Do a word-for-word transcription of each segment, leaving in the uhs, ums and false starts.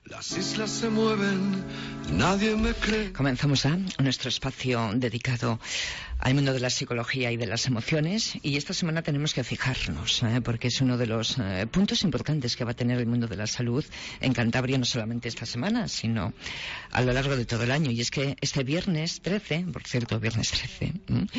Las islas se mueven, nadie me cree. Comenzamos ya nuestro espacio dedicado al mundo de la psicología y de las emociones, y esta semana tenemos que fijarnos, ¿eh? porque es uno de los eh, puntos importantes que va a tener el mundo de la salud en Cantabria, no solamente esta semana, sino a lo largo de todo el año. Y es que este viernes trece, por cierto, viernes trece,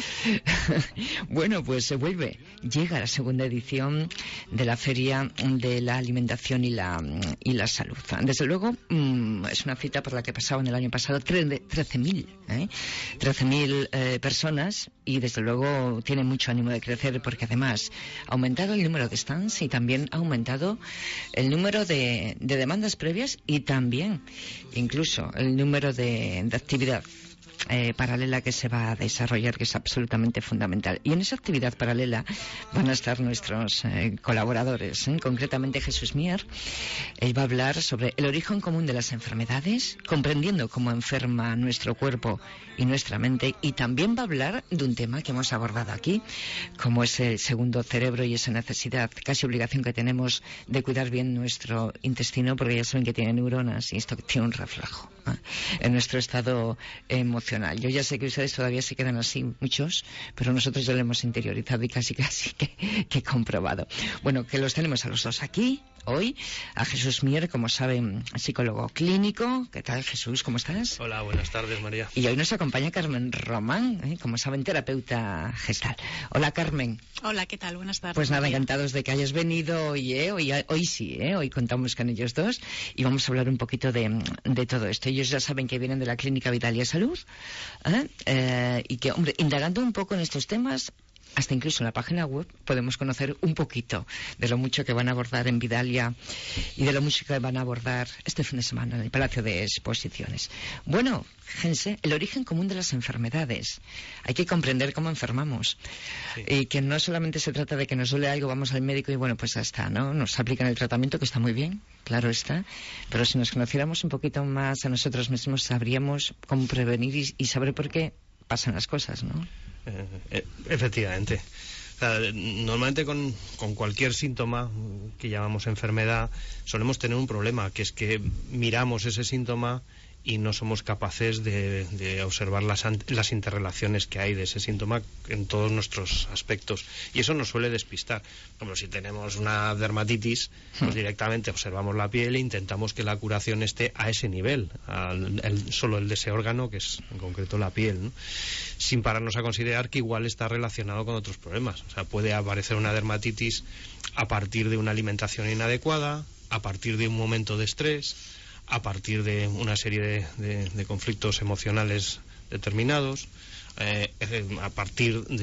bueno, pues se vuelve, llega la segunda edición de la Feria de la Alimentación y la, y la Salud. Desde luego, mmm, es una cita por la que pasaban el año pasado trece mil, ¿eh? trece mil eh, personas, y desde luego tiene mucho ánimo de crecer, porque además ha aumentado el número de stands y también ha aumentado el número de, de demandas previas, y también incluso el número de, de actividad Eh, paralela que se va a desarrollar, que es absolutamente fundamental. Y en esa actividad paralela van a estar nuestros eh, colaboradores, ¿eh? concretamente Jesús Mier. Él va a hablar sobre el origen común de las enfermedades, comprendiendo cómo enferma nuestro cuerpo y nuestra mente, y también va a hablar de un tema que hemos abordado aquí, como es el segundo cerebro y esa necesidad, casi obligación que tenemos de cuidar bien nuestro intestino, porque ya saben que tiene neuronas y esto tiene un reflejo ¿eh? en nuestro estado emocional. Yo ya sé que ustedes todavía se quedan así, muchos, pero nosotros ya lo hemos interiorizado y casi casi que, que comprobado. Bueno, que los tenemos a los dos aquí hoy, a Jesús Mier, como saben, psicólogo clínico. ¿Qué tal, Jesús? ¿Cómo estás? Hola, buenas tardes, María. Y hoy nos acompaña Carmen Román, ¿eh? como saben, terapeuta gestal. Hola, Carmen. Hola, ¿qué tal? Buenas tardes. Pues nada, María. encantados de que hayas venido hoy, ¿eh? hoy, hoy sí, ¿eh? hoy contamos con ellos dos y vamos a hablar un poquito de, de todo esto. Ellos ya saben que vienen de la Clínica Vidalia Salud, ¿eh? Eh, y que, hombre, indagando un poco en estos temas, hasta incluso en la página web podemos conocer un poquito de lo mucho que van a abordar en Vidalia y de lo mucho que van a abordar este fin de semana en el Palacio de Exposiciones. Bueno, fíjense, el origen común de las enfermedades. Hay que comprender cómo enfermamos. Sí. Y que no solamente se trata de que nos duele algo, vamos al médico y bueno, pues ya está, ¿no? Nos aplican el tratamiento, que está muy bien, claro está, pero si nos conociéramos un poquito más a nosotros mismos, sabríamos cómo prevenir y, y saber por qué pasan las cosas, ¿no? Eh, efectivamente. O sea, normalmente con, con cualquier síntoma que llamamos enfermedad solemos tener un problema, que es que miramos ese síntoma y no somos capaces de, de observar las, las interrelaciones que hay de ese síntoma en todos nuestros aspectos, y eso nos suele despistar. Como si tenemos una dermatitis, pues directamente observamos la piel e intentamos que la curación esté a ese nivel, al, el, solo el de ese órgano, que es en concreto la piel, ¿no? Sin pararnos a considerar que igual está relacionado con otros problemas. O sea, puede aparecer una dermatitis a partir de una alimentación inadecuada, a partir de un momento de estrés, a partir de una serie de, de, de conflictos emocionales determinados, eh, a partir de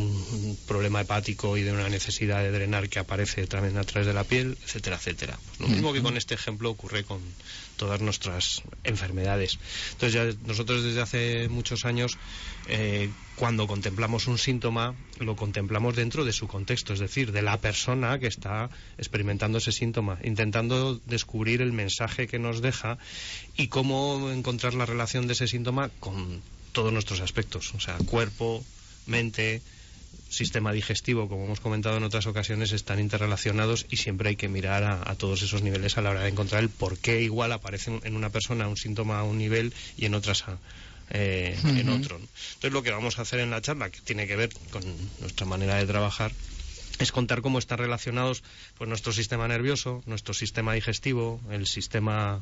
un problema hepático y de una necesidad de drenar que aparece también a través de la piel, etcétera, etcétera. Lo mismo que con este ejemplo ocurre con todas nuestras enfermedades. Entonces ya nosotros desde hace muchos años, eh, cuando contemplamos un síntoma, lo contemplamos dentro de su contexto, es decir, de la persona que está experimentando ese síntoma, intentando descubrir el mensaje que nos deja y cómo encontrar la relación de ese síntoma con todos nuestros aspectos, o sea, cuerpo, mente, sistema digestivo, como hemos comentado en otras ocasiones, están interrelacionados y siempre hay que mirar a, a todos esos niveles a la hora de encontrar el por qué igual aparece en una persona un síntoma a un nivel y en otras a, eh, uh-huh. en otro. Entonces lo que vamos a hacer en la charla, que tiene que ver con nuestra manera de trabajar, es contar cómo están relacionados pues nuestro sistema nervioso, nuestro sistema digestivo, el sistema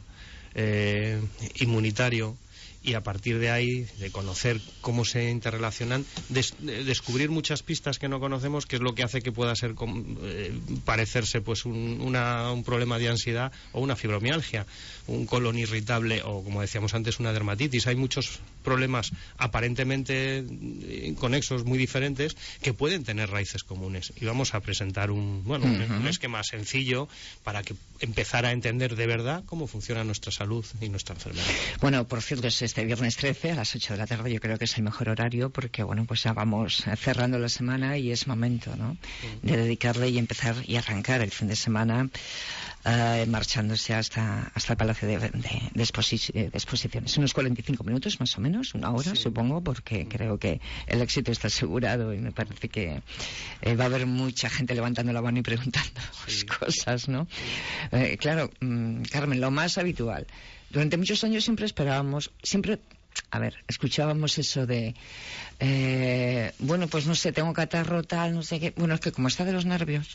eh, inmunitario, y a partir de ahí, de conocer cómo se interrelacionan, des, de descubrir muchas pistas que no conocemos, que es lo que hace que pueda ser eh, parecerse pues un, una, un problema de ansiedad o una fibromialgia, un colon irritable o, como decíamos antes, una dermatitis. Hay muchos problemas aparentemente conexos, muy diferentes, que pueden tener raíces comunes, y vamos a presentar un, bueno, uh-huh. un, un esquema sencillo para que empezar a entender de verdad cómo funciona nuestra salud y nuestra enfermedad. Bueno, por cierto, es este viernes trece a las ocho de la tarde, yo creo que es el mejor horario, porque bueno, pues ya vamos cerrando la semana y es momento, ¿no?, de dedicarle y empezar y arrancar el fin de semana eh, marchándose hasta hasta el Palacio de, de, de, exposi- de Exposiciones. Unos cuarenta y cinco minutos más o menos, una hora sí. Supongo, porque creo que el éxito está asegurado y me parece que eh, va a haber mucha gente levantando la mano y preguntando sí. cosas, ¿no? Eh, claro, mmm, Carmen, lo más habitual. Durante muchos años siempre esperábamos, siempre... A ver, escuchábamos eso de, eh, bueno, pues no sé, tengo catarro, tal, no sé qué. Bueno, es que como está de los nervios,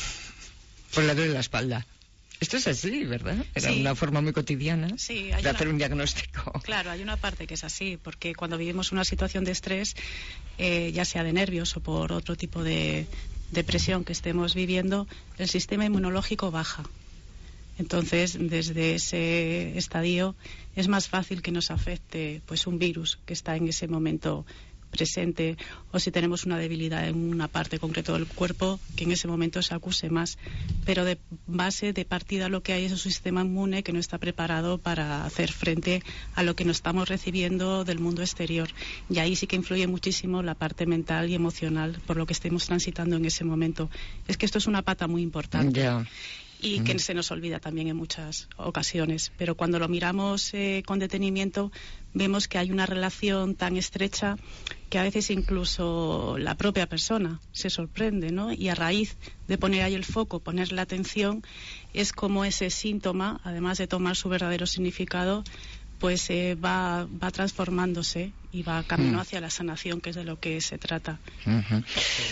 pues le duele la espalda. Esto es así, ¿verdad? Era sí. una forma muy cotidiana sí, de una... hacer un diagnóstico. Claro, hay una parte que es así, porque cuando vivimos una situación de estrés, eh, ya sea de nervios o por otro tipo de depresión que estemos viviendo, el sistema inmunológico baja. Entonces, desde ese estadio es más fácil que nos afecte pues un virus que está en ese momento presente, o si tenemos una debilidad en una parte concreta del cuerpo, que en ese momento se acuse más. Pero de base, de partida, lo que hay es un sistema inmune que no está preparado para hacer frente a lo que nos estamos recibiendo del mundo exterior. Y ahí sí que influye muchísimo la parte mental y emocional por lo que estemos transitando en ese momento. Es que esto es una pata muy importante. Yeah. Y que se nos olvida también en muchas ocasiones. Pero cuando lo miramos eh, con detenimiento, vemos que hay una relación tan estrecha que a veces incluso la propia persona se sorprende, ¿no? Y a raíz de poner ahí el foco, poner la atención, es como ese síntoma, además de tomar su verdadero significado, pues eh, va, va transformándose y va camino hacia la sanación, que es de lo que se trata. Uh-huh.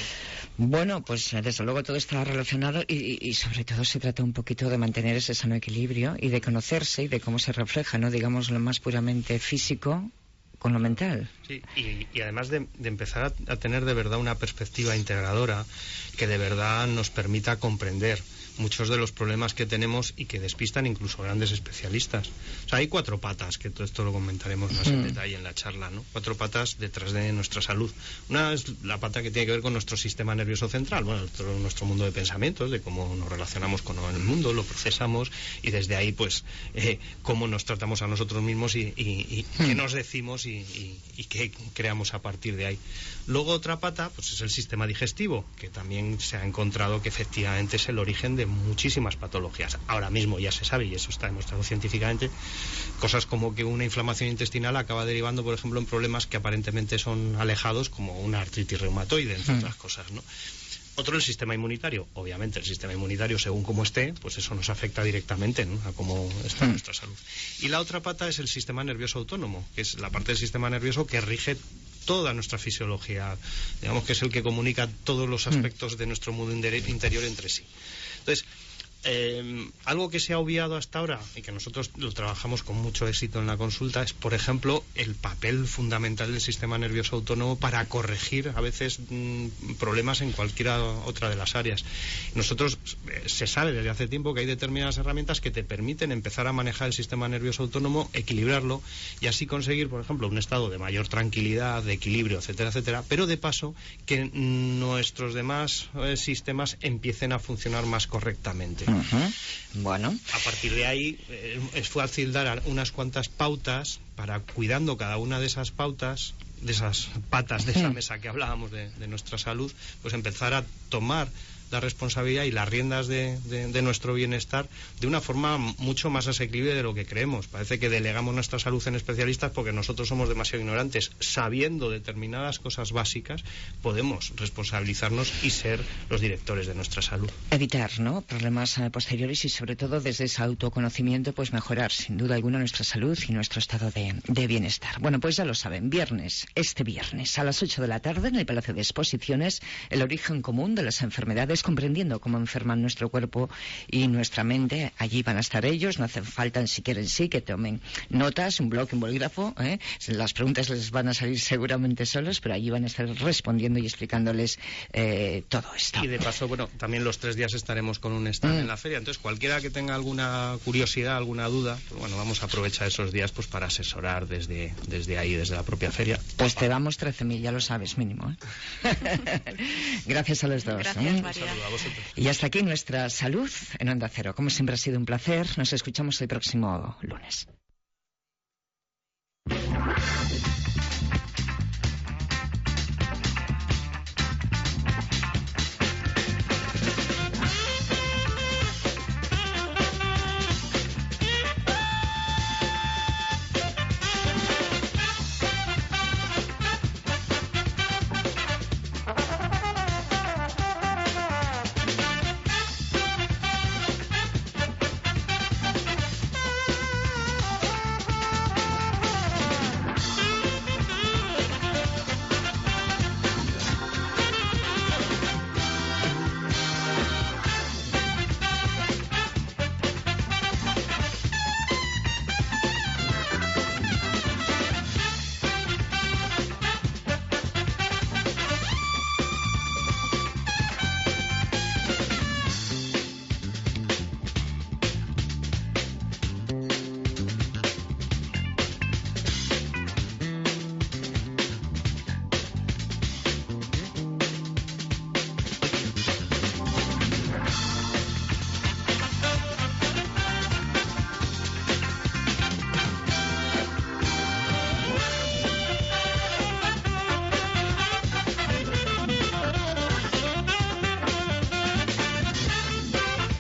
Bueno, pues desde luego todo está relacionado y, y sobre todo se trata un poquito de mantener ese sano equilibrio y de conocerse y de cómo se refleja, ¿no? Digamos, lo más puramente físico con lo mental. Sí, y, y además de, de empezar a, a tener de verdad una perspectiva integradora que de verdad nos permita comprender muchos de los problemas que tenemos y que despistan incluso grandes especialistas. O sea, hay cuatro patas, que todo esto lo comentaremos más en detalle en la charla, ¿no? Cuatro patas detrás de nuestra salud. Una es la pata que tiene que ver con nuestro sistema nervioso central, bueno, todo nuestro mundo de pensamientos, de cómo nos relacionamos con el mundo, lo procesamos y desde ahí, pues, eh, cómo nos tratamos a nosotros mismos y, y, y qué nos decimos y, y, y qué creamos a partir de ahí. Luego otra pata, pues es el sistema digestivo, que también se ha encontrado que efectivamente es el origen de muchísimas patologías. Ahora mismo ya se sabe, y eso está demostrado científicamente, cosas como que una inflamación intestinal acaba derivando, por ejemplo, en problemas que aparentemente son alejados, como una artritis reumatoide, entre otras cosas, ¿no? Otro, el sistema inmunitario. Obviamente, el sistema inmunitario, según cómo esté, pues eso nos afecta directamente, ¿no?, a cómo está mm. nuestra salud. Y la otra pata es el sistema nervioso autónomo, que es la parte del sistema nervioso que rige toda nuestra fisiología, digamos que es el que comunica todos los aspectos mm. de nuestro mundo interior entre sí. Entonces, eh, algo que se ha obviado hasta ahora y que nosotros lo trabajamos con mucho éxito en la consulta es, por ejemplo, el papel fundamental del sistema nervioso autónomo para corregir a veces mmm, problemas en cualquiera otra de las áreas. Nosotros eh, se sabe desde hace tiempo que hay determinadas herramientas que te permiten empezar a manejar el sistema nervioso autónomo, equilibrarlo y así conseguir, por ejemplo, un estado de mayor tranquilidad, de equilibrio, etcétera, etcétera, pero de paso que nuestros demás eh, sistemas empiecen a funcionar más correctamente. Uh-huh. Bueno. A partir de ahí eh, es fácil dar unas cuantas pautas para, cuidando cada una de esas pautas, de esas patas de esa mesa que hablábamos de, de nuestra salud, pues empezar a tomar la responsabilidad y las riendas de, de, de nuestro bienestar de una forma mucho más asequible de lo que creemos. Parece que delegamos nuestra salud en especialistas porque nosotros somos demasiado ignorantes. Sabiendo determinadas cosas básicas, podemos responsabilizarnos y ser los directores de nuestra salud. Evitar, ¿no?, problemas eh, posteriores y sobre todo desde ese autoconocimiento, pues mejorar sin duda alguna nuestra salud y nuestro estado de, de bienestar. Bueno, pues ya lo saben, viernes, este viernes a las ocho de la tarde en el Palacio de Exposiciones, el origen común de las enfermedades, comprendiendo cómo enferman nuestro cuerpo y nuestra mente. Allí van a estar ellos, no hace falta, si quieren sí, que tomen notas, un bloc, un bolígrafo, ¿eh? Las preguntas les van a salir seguramente solos, pero allí van a estar respondiendo y explicándoles eh, todo esto. Y de paso, bueno, también los tres días estaremos con un stand mm. en la feria, entonces cualquiera que tenga alguna curiosidad, alguna duda, pues bueno, vamos a aprovechar esos días pues para asesorar desde, desde ahí, desde la propia feria. Pues te damos trece mil, ya lo sabes, mínimo, ¿eh? Gracias a los dos. Gracias, ¿eh? María. A vosotros. Y hasta aquí nuestra salud en Onda Cero. Como siempre ha sido un placer. Nos escuchamos el próximo lunes.